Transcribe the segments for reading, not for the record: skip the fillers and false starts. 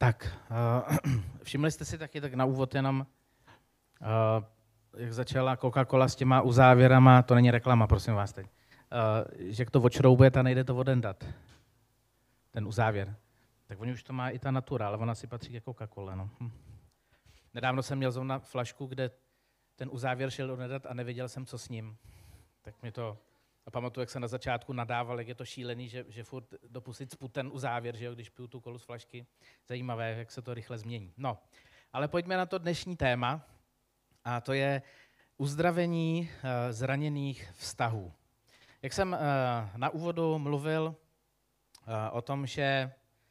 Tak, všimli jste si taky tak na úvod jenom, jak začala Coca-Cola s těma uzávěrama, to není reklama, prosím vás teď, že to odšroubujete a nejde to odendat, ten uzávěr. Tak oni už to má i ta Natura, ale ona si patří ke Coca-Cola. No. Nedávno jsem měl zrovna flašku, kde ten uzávěr šel odendat a nevěděl jsem, co s ním. Tak mi to... A pamatuju, jak jsem na začátku nadával, jak je to šílený, že furt dopustit cpu ten uzávěr, že jo, když piju tu kolu z flašky. Zajímavé, jak se to rychle změní. No, ale pojďme na to dnešní téma, a to je uzdravení zraněných vztahů. Jak jsem na úvodu mluvil o tom, že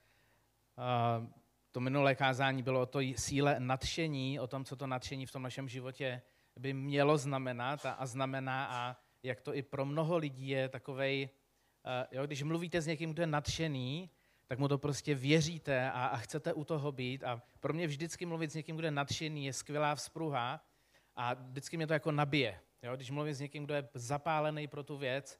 to minulé kázání bylo o té síle nadšení, o tom, co to nadšení v tom našem životě by mělo znamenat a znamená, a jak to i pro mnoho lidí je takovej, když mluvíte s někým, kdo je nadšený, tak mu to prostě věříte a chcete u toho být. A pro mě vždycky mluvit s někým, kdo je nadšený, je skvělá vzpruha a vždycky mě to jako nabije. Jo? Když mluvím s někým, kdo je zapálený pro tu věc,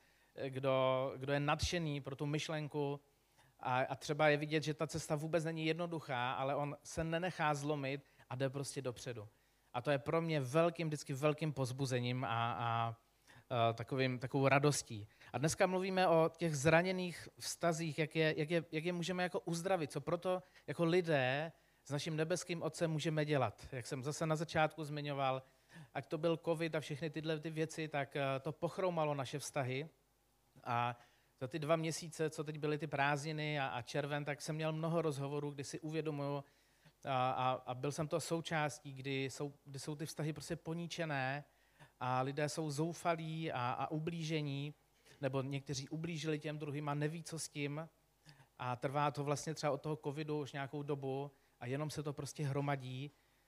kdo je nadšený pro tu myšlenku a třeba je vidět, že ta cesta vůbec není jednoduchá, ale on se nenechá zlomit a jde prostě dopředu. A to je pro mě vždycky velkým povzbuzením a takovou radostí. A dneska mluvíme o těch zraněných vztazích, jak je můžeme jako uzdravit, co proto jako lidé s naším nebeským Otcem můžeme dělat. Jak jsem zase na začátku zmiňoval, ať to byl covid a všechny tyhle ty věci, tak to pochroumalo naše vztahy. A za ty 2 měsíce, co teď byly ty prázdniny a červen, tak jsem měl mnoho rozhovorů, kdy si uvědomuju a byl jsem to součástí, kdy jsou ty vztahy prostě poníčené, a lidé jsou zoufalí a ublížení, nebo někteří ublížili těm druhým a neví, co s tím. A trvá to vlastně třeba od toho covidu už nějakou dobu a jenom se to prostě hromadí.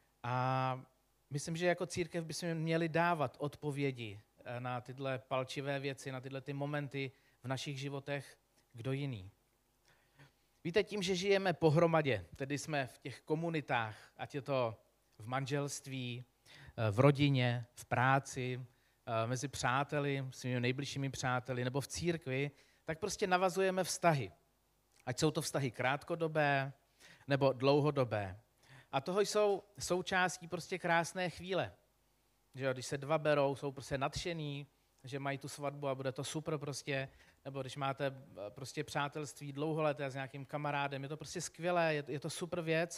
A myslím, že jako církev bychom měli dávat odpovědi na tyhle palčivé věci, na tyhle ty momenty v našich životech, kdo jiný. Víte, tím, že žijeme pohromadě, tedy jsme v těch komunitách, ať je to v manželství, v rodině, v práci, mezi přáteli, svými nejbližšími přáteli nebo v církvi, tak prostě navazujeme vztahy. Ať jsou to vztahy krátkodobé nebo dlouhodobé. A toho jsou součástí prostě krásné chvíle. Že když se 2 berou, jsou prostě nadšený, že mají tu svatbu a bude to super prostě, nebo když máte prostě přátelství dlouholeté s nějakým kamarádem, je to prostě skvělé, je to super věc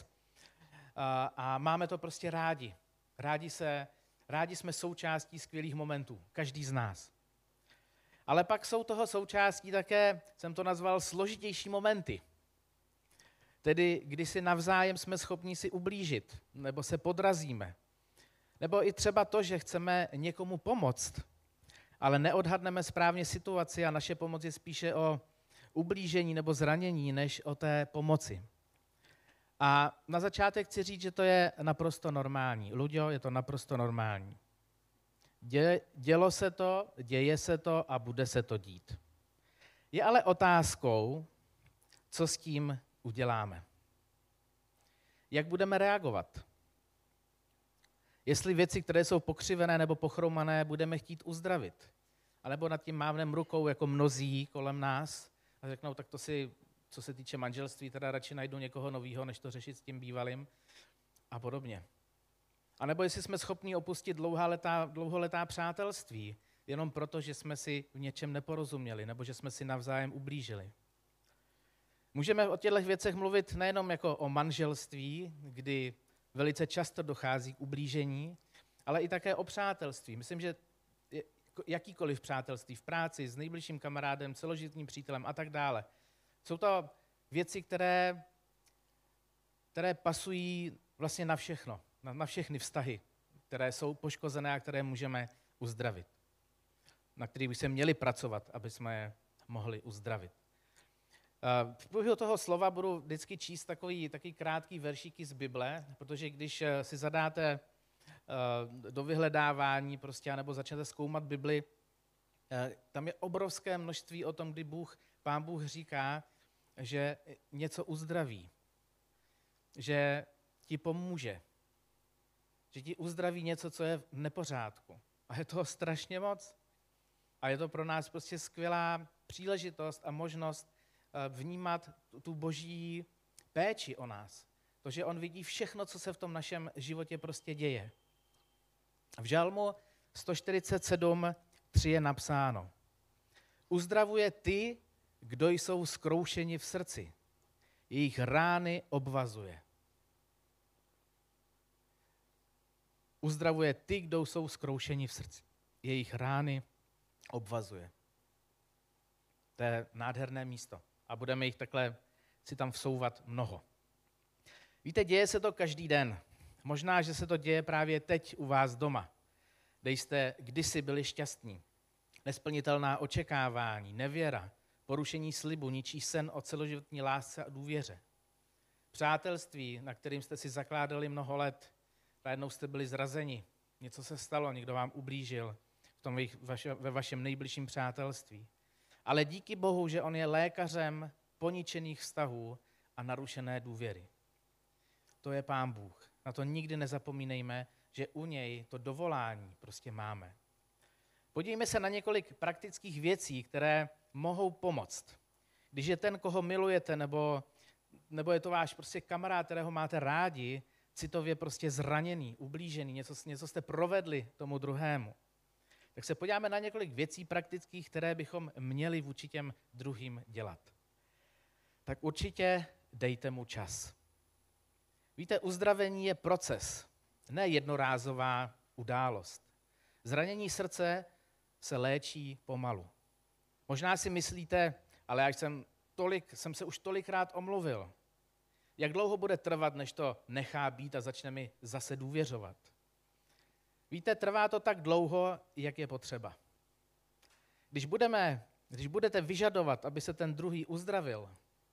a máme to prostě rádi. Rádi jsme součástí skvělých momentů, každý z nás. Ale pak jsou toho součástí také, jsem to nazval, složitější momenty. Tedy kdy si navzájem jsme schopni si ublížit, nebo se podrazíme. Nebo i třeba to, že chceme někomu pomoct, ale neodhadneme správně situaci a naše pomoc je spíše o ublížení nebo zranění, než o té pomoci. A na začátek chci říct, že to je naprosto normální. Luďo, je to naprosto normální. Dělo se to, děje se to a bude se to dít. Je ale otázkou, co s tím uděláme. Jak budeme reagovat? Jestli věci, které jsou pokřivené nebo pochromané, budeme chtít uzdravit. Alebo nad tím mávneme rukou jako mnozí kolem nás a řeknou, tak to si, co se týče manželství, teda radši najdu někoho novýho, než to řešit s tím bývalým a podobně. A nebo jestli jsme schopni opustit dlouholetá přátelství, jenom proto, že jsme si v něčem neporozuměli, nebo že jsme si navzájem ublížili. Můžeme o těchto věcech mluvit nejenom jako o manželství, kdy velice často dochází k ublížení, ale i také o přátelství. Myslím, že jakýkoliv přátelství v práci, s nejbližším kamarádem, celoživotním přítelem a tak dále. Jsou to věci, které pasují vlastně na všechno, na všechny vztahy, které jsou poškozené a které můžeme uzdravit. Na kterých bychom měli pracovat, aby jsme je mohli uzdravit. V průběhu toho slova budu vždycky číst takový krátký veršíky z Bible, protože když si zadáte do vyhledávání prostě, nebo začnete zkoumat Bibli, tam je obrovské množství o tom, kdy Pán Bůh říká, že něco uzdraví, že ti pomůže, že ti uzdraví něco, co je v nepořádku. A je toho strašně moc. A je to pro nás prostě skvělá příležitost a možnost vnímat tu boží péči o nás. To, že on vidí všechno, co se v tom našem životě prostě děje. V Žalmu 147:3 je napsáno: Uzdravuje ty, kdo jsou zkroušeni v srdci. Jejich rány obvazuje. Uzdravuje ty, kdo jsou zkroušeni v srdci. Jejich rány obvazuje. To je nádherné místo. A budeme jich takhle si tam vsouvat mnoho. Víte, děje se to každý den. Možná, že se to děje právě teď u vás doma, kde jste kdysi byli šťastní. Nesplnitelná očekávání, nevěra, porušení slibu, ničí sen o celoživotní lásce a důvěře. Přátelství, na kterým jste si zakládali mnoho let, najednou jste byli zrazeni. Něco se stalo, někdo vám ublížil ve vašem nejbližším přátelství. Ale díky Bohu, že on je lékařem poničených vztahů a narušené důvěry. To je Pán Bůh. Na to nikdy nezapomínejme, že u něj to dovolání prostě máme. Podívejme se na několik praktických věcí, které mohou pomoct. Když je ten, koho milujete, nebo je to váš prostě kamarád, kterého máte rádi, citově prostě zraněný, ublížený, něco jste provedli tomu druhému, tak se podíváme na několik věcí praktických, které bychom měli vůči těm druhým dělat. Tak určitě dejte mu čas. Víte, uzdravení je proces, ne jednorázová událost. Zranění srdce se léčí pomalu. Možná si myslíte, ale já jsem se už tolikrát omluvil. Jak dlouho bude trvat, než to nechá být a začne mi zase důvěřovat? Víte, trvá to tak dlouho, jak je potřeba. Když budete vyžadovat, aby se ten druhý uzdravil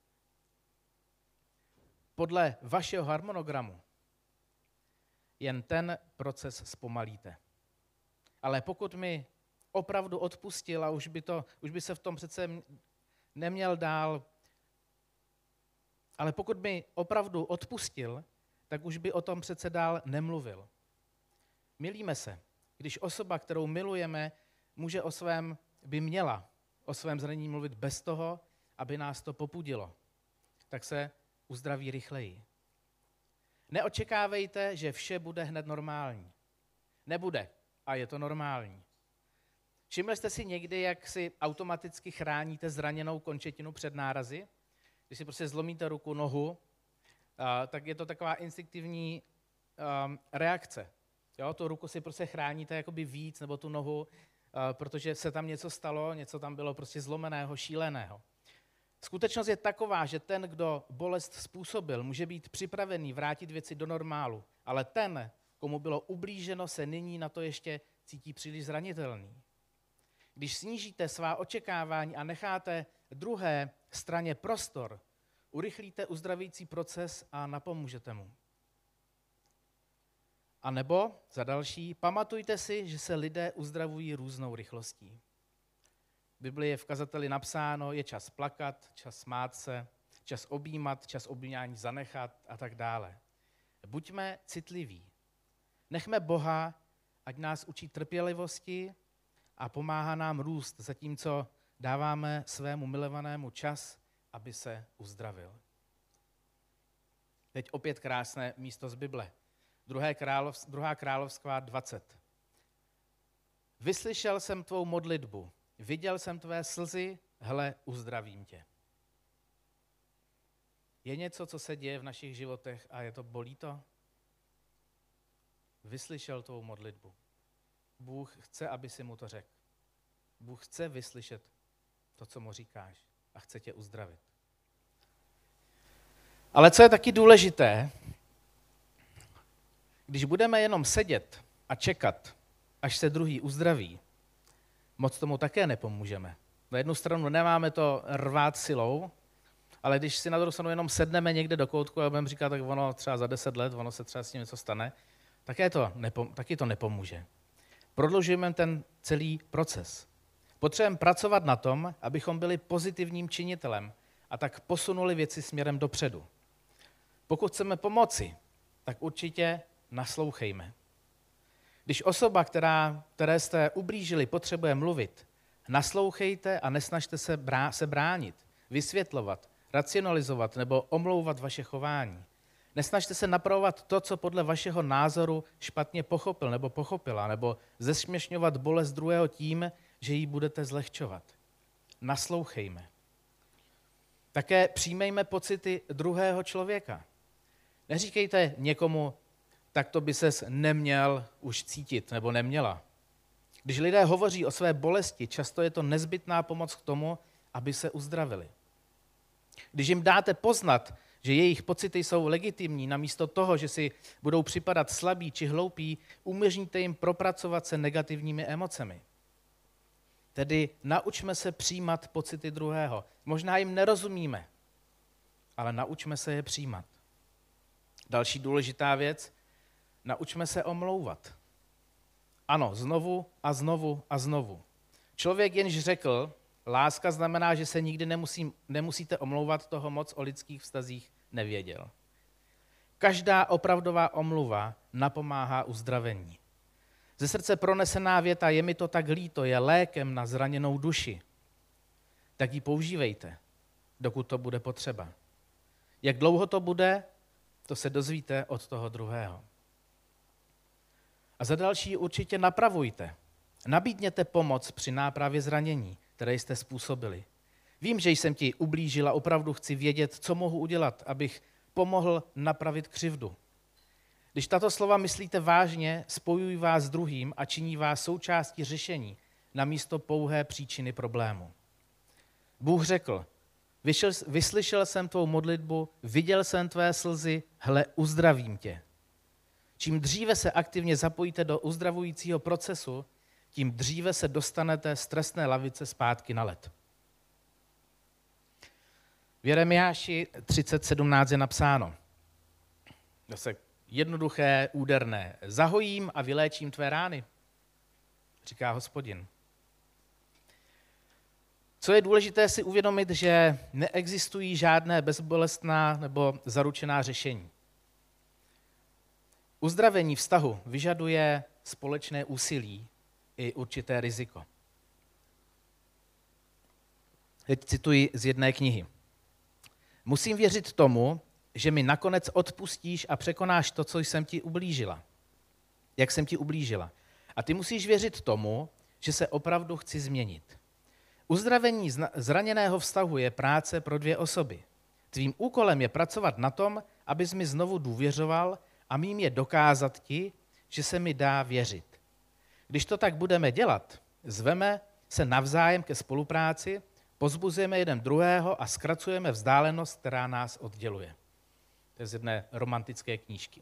podle vašeho harmonogramu, jen ten proces zpomalíte. Ale pokud mi opravdu odpustil a už by se v tom přece neměl dál, ale pokud mi opravdu odpustil, tak už by o tom přece dál nemluvil. Milíme se, když osoba, kterou milujeme, by měla o svém zranění mluvit bez toho, aby nás to popudilo, tak se uzdraví rychleji. Neočekávejte, že vše bude hned normální. Nebude a je to normální. Všimli jste si někdy, jak si automaticky chráníte zraněnou končetinu před nárazy? Když si prostě zlomíte ruku, nohu, tak je to taková instinktivní reakce. Jo, tu ruku si prostě chráníte jakoby víc, nebo tu nohu, protože se tam něco stalo, něco tam bylo prostě zlomeného, šíleného. Skutečnost je taková, že ten, kdo bolest způsobil, může být připravený vrátit věci do normálu, ale ten, komu bylo ublíženo, se nyní na to ještě cítí příliš zranitelný. Když snížíte svá očekávání a necháte druhé straně prostor, urychlíte uzdravící proces a napomůžete mu. A nebo, za další, pamatujte si, že se lidé uzdravují různou rychlostí. V Biblii je v kazateli napsáno, je čas plakat, čas smát se, čas objímat, čas objímání zanechat a tak dále. Buďme citliví. Nechme Boha, ať nás učí trpělivosti a pomáhá nám růst, zatímco dáváme svému milovanému čas, aby se uzdravil. Teď opět krásné místo z Bible. 2. královská 20. Vyslyšel jsem tvou modlitbu, viděl jsem tvé slzy, hle, uzdravím tě. Je něco, co se děje v našich životech a je to bolí to? Vyslyšel tvou modlitbu. Bůh chce, aby si mu to řekl. Bůh chce vyslyšet to, co mu říkáš a chce tě uzdravit. Ale co je taky důležité, když budeme jenom sedět a čekat, až se druhý uzdraví, moc tomu také nepomůžeme. Na jednu stranu nemáme to rvát silou, ale když si na druhou stranu jenom sedneme někde do koutku a budeme říkat, tak ono třeba za 10 let, ono se třeba s tím něco stane, taky to nepomůže. Prodlužujeme ten celý proces. Potřebujeme pracovat na tom, abychom byli pozitivním činitelem a tak posunuli věci směrem dopředu. Pokud chceme pomoci, tak určitě naslouchejme. Když osoba, které jste ublížili, potřebuje mluvit, naslouchejte a nesnažte se bránit, vysvětlovat, racionalizovat nebo omlouvat vaše chování. Nesnažte se napravovat to, co podle vašeho názoru špatně pochopil nebo pochopila, nebo zesměšňovat bolest druhého tím, že ji budete zlehčovat. Naslouchejme. Také přijmejme pocity druhého člověka. Neříkejte někomu, tak to by ses neměl už cítit nebo neměla. Když lidé hovoří o své bolesti, často je to nezbytná pomoc k tomu, aby se uzdravili. Když jim dáte poznat, že jejich pocity jsou legitimní, namísto toho, že si budou připadat slabí či hloupí, umožníte jim propracovat se negativními emocemi. Tedy naučme se přijímat pocity druhého. Možná jim nerozumíme, ale naučme se je přijímat. Další důležitá věc, naučme se omlouvat. Ano, znovu a znovu a znovu. Člověk jenž řekl, láska znamená, že se nikdy nemusíte omlouvat, toho moc o lidských vztazích nevěděl. Každá opravdová omluva napomáhá uzdravení. Ze srdce pronesená věta je mi to tak líto, je lékem na zraněnou duši. Tak ji používejte, dokud to bude potřeba. Jak dlouho to bude, to se dozvíte od toho druhého. A za další určitě napravujte. Nabídněte pomoc při nápravě zranění, které jste způsobili. Vím, že jsem ti ublížila, opravdu chci vědět, co mohu udělat, abych pomohl napravit křivdu. Když tato slova myslíte vážně, spojují vás s druhým a činí vás součástí řešení namísto pouhé příčiny problému. Bůh řekl, vyslyšel jsem tvou modlitbu, viděl jsem tvé slzy, hle, uzdravím tě. Čím dříve se aktivně zapojíte do uzdravujícího procesu, tím dříve se dostanete z trestné lavice zpátky na led. V Jeremiáši 30:17 je napsáno, zase jednoduché, úderné, zahojím a vyléčím tvé rány, říká Hospodin. Co je důležité si uvědomit, že neexistují žádné bezbolestná nebo zaručená řešení. Uzdravení vztahu vyžaduje společné úsilí i určité riziko. Teď cituji z jedné knihy. Musím věřit tomu, že mi nakonec odpustíš a překonáš to, co jsem ti ublížila. Jak jsem ti ublížila. A ty musíš věřit tomu, že se opravdu chci změnit. Uzdravení zraněného vztahu je práce pro dvě osoby. Tvým úkolem je pracovat na tom, abys mi znovu důvěřoval a mým je dokázat ti, že se mi dá věřit. Když to tak budeme dělat, zveme se navzájem ke spolupráci, pozbuzujeme jeden druhého a zkracujeme vzdálenost, která nás odděluje. To je z jedné romantické knížky.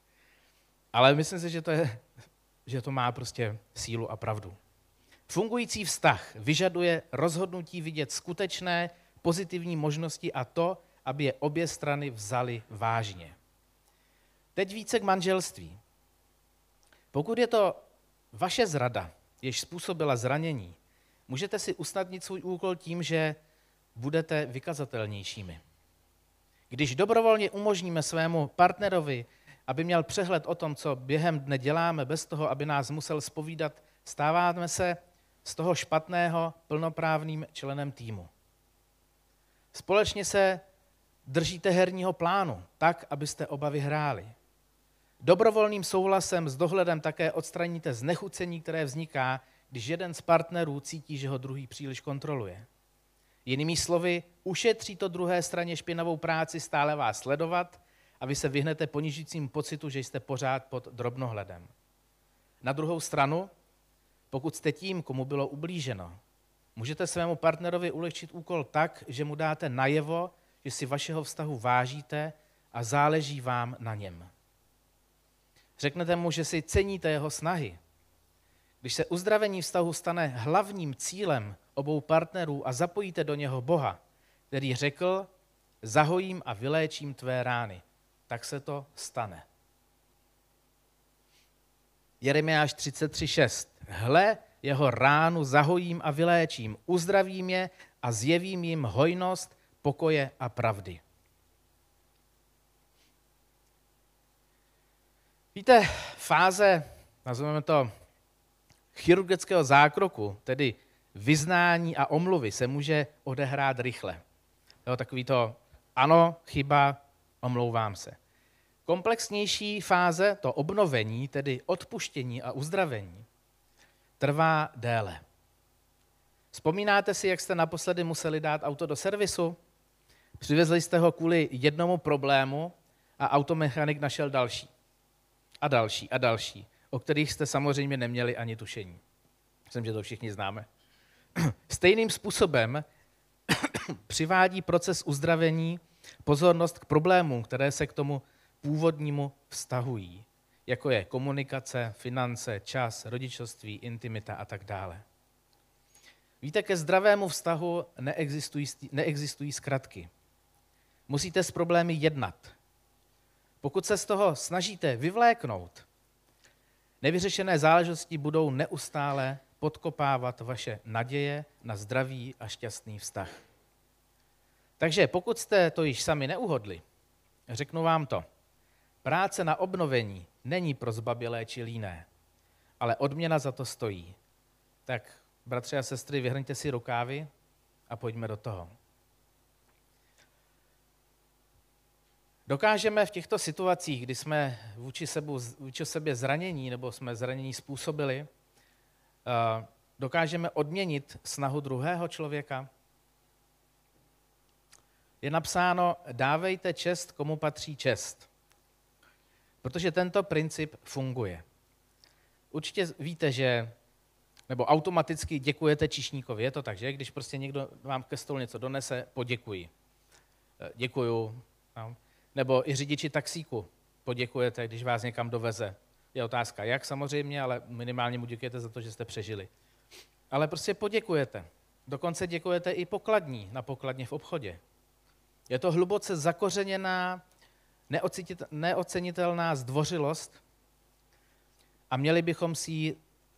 Ale myslím si, že to má prostě sílu a pravdu. Fungující vztah vyžaduje rozhodnutí vidět skutečné pozitivní možnosti a to, aby je obě strany vzaly vážně. Teď více k manželství. Pokud je to vaše zrada, jež způsobila zranění, můžete si usnadnit svůj úkol tím, že budete vykazatelnějšími. Když dobrovolně umožníme svému partnerovi, aby měl přehled o tom, co během dne děláme, bez toho, aby nás musel zpovídat, stáváme se z toho špatného plnoprávným členem týmu. Společně se držíte herního plánu, tak, abyste oba vyhráli. Dobrovolným souhlasem s dohledem také odstraníte znechucení, které vzniká, když jeden z partnerů cítí, že ho druhý příliš kontroluje. Jinými slovy, ušetří to druhé straně špinavou práci stále vás sledovat a vy se vyhnete ponižujícímu pocitu, že jste pořád pod drobnohledem. Na druhou stranu, pokud jste tím, komu bylo ublíženo, můžete svému partnerovi ulehčit úkol tak, že mu dáte najevo, že si vašeho vztahu vážíte a záleží vám na něm. Řeknete mu, že si ceníte jeho snahy. Když se uzdravení vztahu stane hlavním cílem obou partnerů a zapojíte do něho Boha, který řekl, zahojím a vyléčím tvé rány, tak se to stane. Jeremiáš 33:6. Hle, jeho ránu zahojím a vyléčím, uzdravím je a zjevím jim hojnost, pokoje a pravdy. Víte, fáze, nazveme to chirurgického zákroku, tedy vyznání a omluvy, se může odehrát rychle. Jo, takový to, ano, chyba, omlouvám se. Komplexnější fáze, to obnovení, tedy odpuštění a uzdravení, trvá déle. Vzpomínáte si, jak jste naposledy museli dát auto do servisu? Přivezli jste ho kvůli jednomu problému a automechanik našel další. A další a další, o kterých jste samozřejmě neměli ani tušení. Myslím, že to všichni známe. Stejným způsobem přivádí proces uzdravení pozornost k problémům, které se k tomu původnímu vztahují, jako je komunikace, finance, čas, rodičovství, intimita a tak dále. Víte, ke zdravému vztahu neexistují zkratky. Musíte s problémy jednat. Pokud se z toho snažíte vyvléknout, nevyřešené záležitosti budou neustále podkopávat vaše naděje na zdravý a šťastný vztah. Takže pokud jste to již sami neuhodli, řeknu vám to. Práce na obnovení není pro zbabělé či líné, ale odměna za to stojí. Tak, bratři a sestry, vyhrňte si rukávy a pojďme do toho. Dokážeme v těchto situacích, kdy jsme vůči sobě zranění nebo jsme zranění způsobili, dokážeme odměnit snahu druhého člověka? Je napsáno, dávejte čest, komu patří čest. Protože tento princip funguje. Určitě víte, nebo automaticky děkujete číšníkovi, je to tak, že? Když prostě někdo vám ke stolu něco donese, poděkuji. Děkuju. No. Nebo i řidiči taxíku poděkujete, když vás někam doveze. Je otázka jak samozřejmě, ale minimálně mu děkujete za to, že jste přežili. Ale prostě poděkujete. Dokonce děkujete i na pokladně v obchodě. Je to hluboce zakořeněná, neocenitelná zdvořilost a měli bychom si ji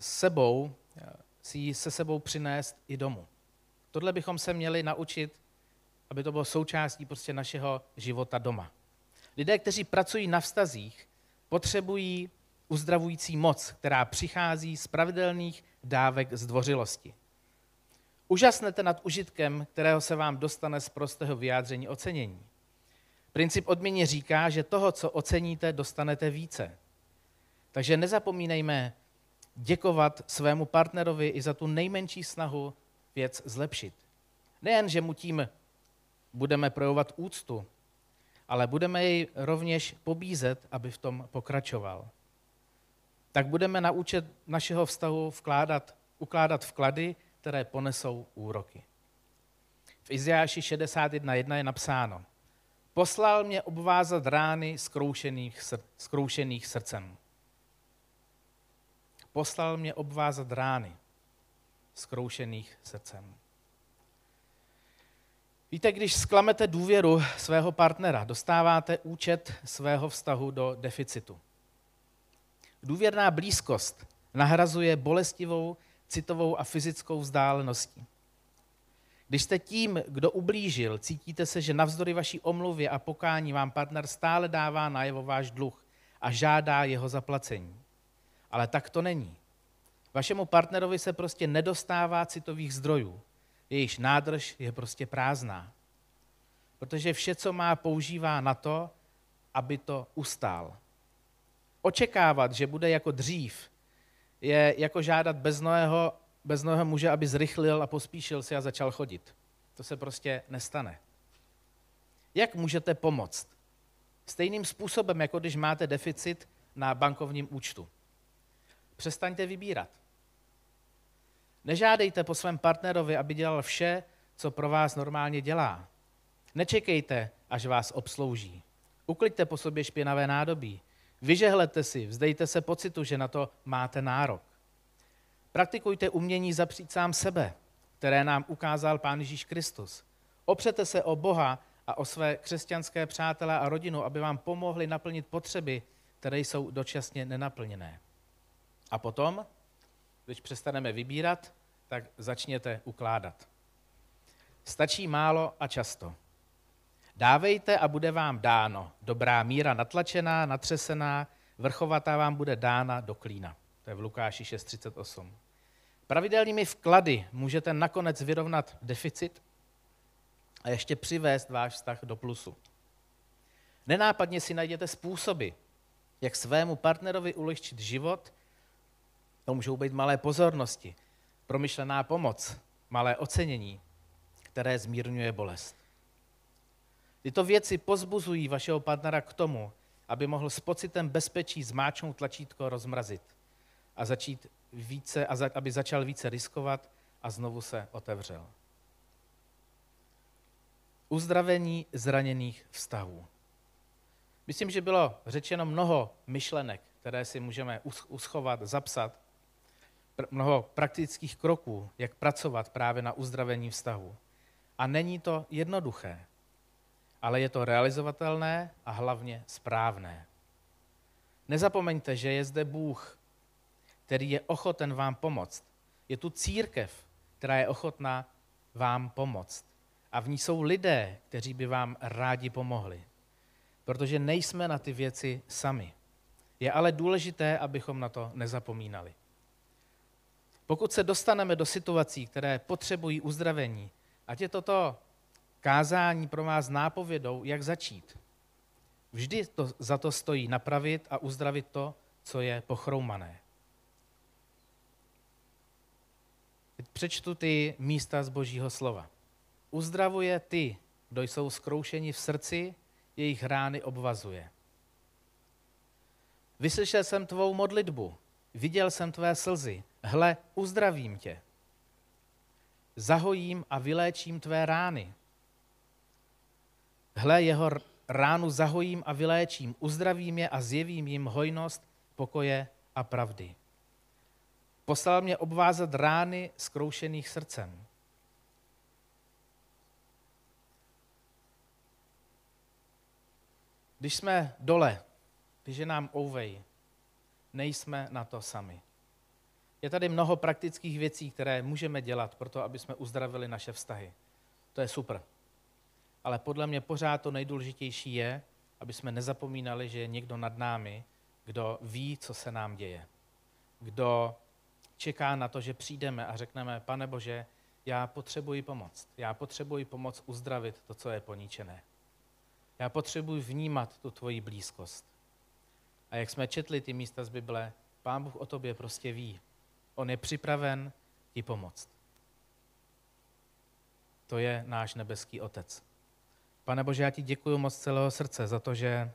se sebou přinést i domů. Tohle bychom se měli naučit, aby to bylo součástí prostě našeho života doma. Lidé, kteří pracují na vztazích, potřebují uzdravující moc, která přichází z pravidelných dávek zdvořilosti. Užasnete nad užitkem, kterého se vám dostane z prostého vyjádření ocenění. Princip odměny říká, že toho, co oceníte, dostanete více. Takže nezapomínejme děkovat svému partnerovi i za tu nejmenší snahu věc zlepšit. Nejen, že mu tím budeme projevovat úctu, ale budeme jej rovněž pobízet, aby v tom pokračoval. Tak budeme naučit našeho vztahu ukládat vklady, které ponesou úroky. V Izajáši 61.1 je napsáno: Poslal mě obvázat rány zkroušených srdcem. Poslal mě obvázat rány zkroušených srdcem. Víte, když zklamete důvěru svého partnera, dostáváte účet svého vztahu do deficitu. Důvěrná blízkost nahrazuje bolestivou, citovou a fyzickou vzdáleností. Když jste tím, kdo ublížil, cítíte se, že navzdory vaší omluvě a pokání vám partner stále dává najevo váš dluh a žádá jeho zaplacení. Ale tak to není. Vašemu partnerovi se prostě nedostává citových zdrojů. Jejíž nádrž je prostě prázdná. Protože vše, co má, používá na to, aby to ustál. Očekávat, že bude jako dřív, je jako žádat beznohého muže, aby zrychlil a pospíšil si a začal chodit. To se prostě nestane. Jak můžete pomoct? Stejným způsobem, jako když máte deficit na bankovním účtu. Přestaňte vybírat. Nežádejte po svém partnerovi, aby dělal vše, co pro vás normálně dělá. Nečekejte, až vás obslouží. Ukliďte po sobě špinavé nádobí. Vyžehlete si, vzdejte se pocitu, že na to máte nárok. Praktikujte umění zapřít sám sebe, které nám ukázal Pán Ježíš Kristus. Opřete se o Boha a o své křesťanské přátele a rodinu, aby vám pomohli naplnit potřeby, které jsou dočasně nenaplněné. A potom, když přestaneme vybírat, tak začněte ukládat. Stačí málo a často. Dávejte a bude vám dáno. Dobrá míra natlačená, natřesená, vrchovatá vám bude dána do klína. To je v Lukáši 6.38. Pravidelnými vklady můžete nakonec vyrovnat deficit a ještě přivést váš vztah do plusu. Nenápadně si najděte způsoby, jak svému partnerovi ulehčit život. To můžou být malé pozornosti, promyšlená pomoc, malé ocenění, které zmírňuje bolest. Tyto věci pozbuzují vašeho partnera k tomu, aby mohl s pocitem bezpečí zmáčknout tlačítko rozmrazit aby začal více riskovat a znovu se otevřel. Uzdravení zraněných vztahů. Myslím, že bylo řečeno mnoho myšlenek, které si můžeme uschovat, zapsat, mnoho praktických kroků, jak pracovat právě na uzdravení vztahu. A není to jednoduché, ale je to realizovatelné a hlavně správné. Nezapomeňte, že je zde Bůh, který je ochoten vám pomoct. Je tu církev, která je ochotná vám pomoct. A v ní jsou lidé, kteří by vám rádi pomohli. Protože nejsme na ty věci sami. Je ale důležité, abychom na to nezapomínali. Pokud se dostaneme do situací, které potřebují uzdravení, ať je toto kázání pro vás nápovědou, jak začít. Vždy za to stojí napravit a uzdravit to, co je pochroumané. Teď přečtu ty místa z Božího slova. Uzdravuje ty, kdo jsou zkroušeni v srdci, jejich rány obvazuje. Vyslyšel jsem tvou modlitbu, viděl jsem tvé slzy, hle, uzdravím tě. Zahojím a vyléčím tvé rány. Hle, jeho ránu zahojím a vyléčím, uzdravím je a zjevím jim hojnost, pokoje a pravdy. Poslal mě obvázat rány zkroušených srdcem. Když jsme dole, když je nám ouvej, nejsme na to sami. Je tady mnoho praktických věcí, které můžeme dělat pro to, aby jsme uzdravili naše vztahy. To je super. Ale podle mě pořád to nejdůležitější je, aby jsme nezapomínali, že je někdo nad námi, kdo ví, co se nám děje. Kdo čeká na to, že přijdeme a řekneme, Pane Bože, já potřebuji pomoc. Já potřebuji pomoc uzdravit to, co je poničené. Já potřebuji vnímat tu tvoji blízkost. A jak jsme četli ty místa z Bible, Pán Bůh o tobě prostě ví. On je připraven ti pomoct. To je náš nebeský Otec. Pane Bože, já ti děkuji moc celého srdce za to, že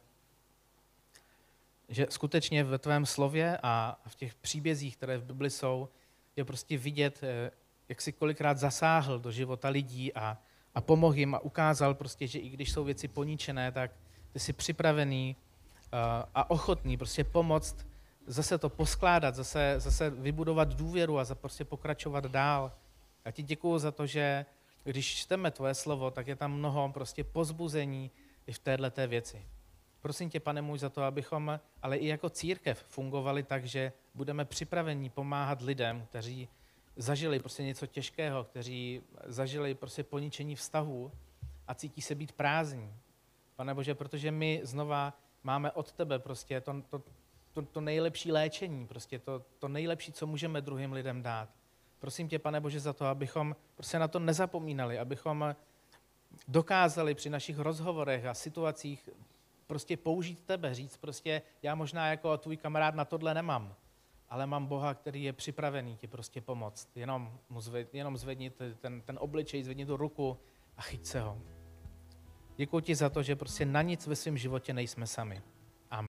skutečně ve tvém slově a v těch příbězích, které v Bibli jsou, je prostě vidět, jak jsi kolikrát zasáhl do života lidí a pomohl jim a ukázal prostě, že i když jsou věci poničené, tak ty jsi připravený a ochotný prostě pomoct zase to poskládat, zase vybudovat důvěru a prostě pokračovat dál. Já ti děkuju za to, že když čteme tvoje slovo, tak je tam mnoho prostě pozbuzení i v téhleté věci. Prosím tě, Pane můj, za to, abychom, ale i jako církev, fungovali tak, že budeme připraveni pomáhat lidem, kteří zažili prostě něco těžkého, kteří zažili prostě poničení vztahů a cítí se být prázdní. Pane Bože, protože my znova máme od tebe prostě to nejlepší léčení, prostě to nejlepší, co můžeme druhým lidem dát. Prosím tě, Pane Bože, za to, abychom prostě na to nezapomínali, abychom dokázali při našich rozhovorech a situacích prostě použít tebe, říct prostě, já možná jako tvůj kamarád na tohle nemám, ale mám Boha, který je připravený ti prostě pomoct. Jenom zvedni ten obličej, zvedni tu ruku a chyť se ho. Děkuji ti za to, že prostě na nic ve svém životě nejsme sami.